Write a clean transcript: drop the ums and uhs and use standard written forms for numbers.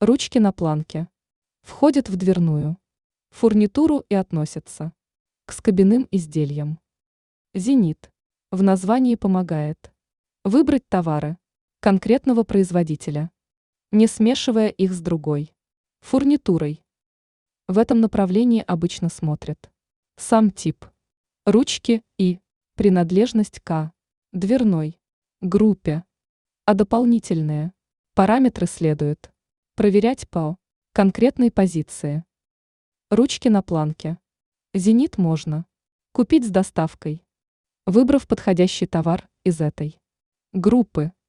Ручки на планке. Входят в дверную фурнитуру и относятся к скобяным изделиям. Зенит. В названии помогает выбрать товары конкретного производителя, не смешивая их с другой фурнитурой. В этом направлении обычно смотрят сам тип ручки и принадлежность к дверной группе, а дополнительные параметры следует проверять по конкретной позиции. Ручки на планке. Зенит можно купить с доставкой, выбрав подходящий товар из этой группы.